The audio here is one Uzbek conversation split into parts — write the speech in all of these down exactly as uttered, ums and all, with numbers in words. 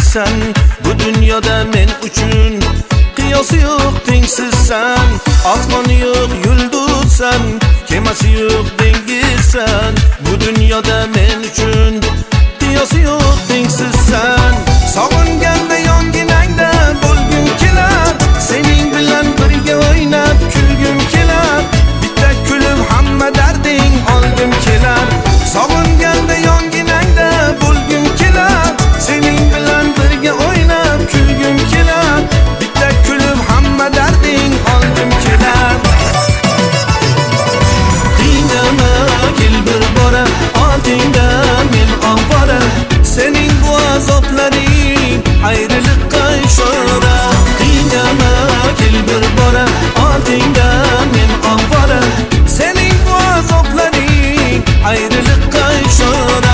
sen. Bu dünyada men uchun qiyosi yo'q, tengsizsan. Osmoni yo'q, yulduzsan, kemasi yo'q, dengizsan. Bu dunyoda men uchun qiyosi yo'q, tengsizsan. Sog'inganda yonginangda bo'lgim kelar, sening bilan birga o'ynab kulgim kelar. Bitta kulib hamma darding olgim kelar. Sog'inganda yonginangda bo'lgim kelar, sening bilan birga o'ynab kulgim kelar. Bitta kulib hamma darding olgim kelar. Dinama kel bir bora, oldingda men ovora. Sening bu azoblaring ayriliqqa ishora. Dinama kel bir bora, oldingda men ovora. Sening bu azoblaring ayriliqqa ishora.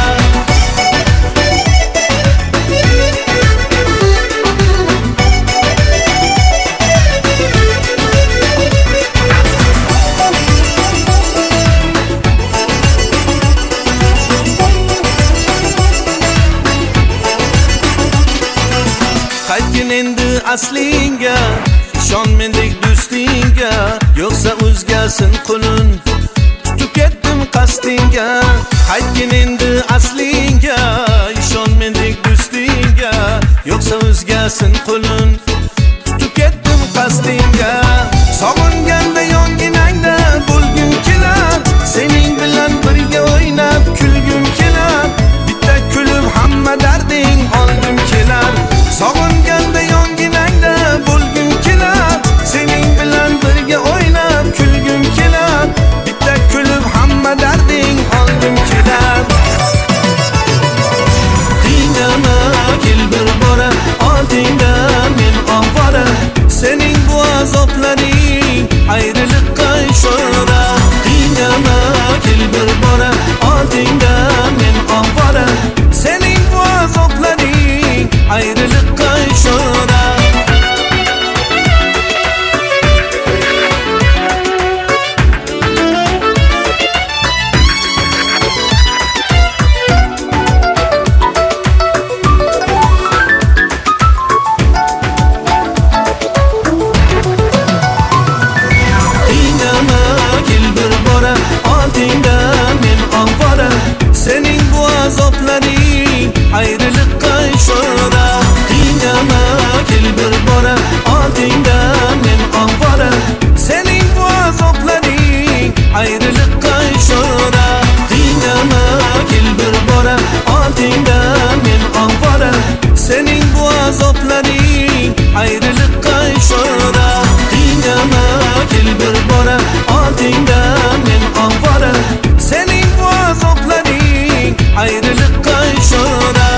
Qaytgin endi aslinga, ishon mendek do'stingga. Yo'qsa o'zgasin qo'lin tutib ketdim qasdingga. Qaytgin endi aslinga, ishon mendek do'stingga. Yo'qsa o'zgasin qo'lin tutib ketdim qasdingga. Sog'inganda yonginangda bo'lgim kelar, sening bilan birga o'ynab kulgim kelar. Bitta kulib hamma darding olgim kelar. Sog'inganda yonginangda bo'lgim kelar, sening bilan birga o'ynab kulgim kelar. Bitta kulib hamma darding olgim kelar. Dinama kel bir bora, oldingda men ovora. Sening bu azoblaring ayriliqqa ishora. Dinama kel bir bora, oldingda men ovora. Sening bu azoblaring ayriliqqa ishora. Dinama kel bir bora, oldingda men ovora. Sening bu azoblaring ayriliqqa ishora. Dinama kel bir bora, oldingda men ovora. Sening bu azoblaring ayriliqqa ishora. Dinama kel bir bora, oldingda men ovora. Sening bu azoblaring ayriliqqa ishora. Dinama kel bir bora, oldingda men ovora. Sening bu azoblaring ayriliqqa ishora.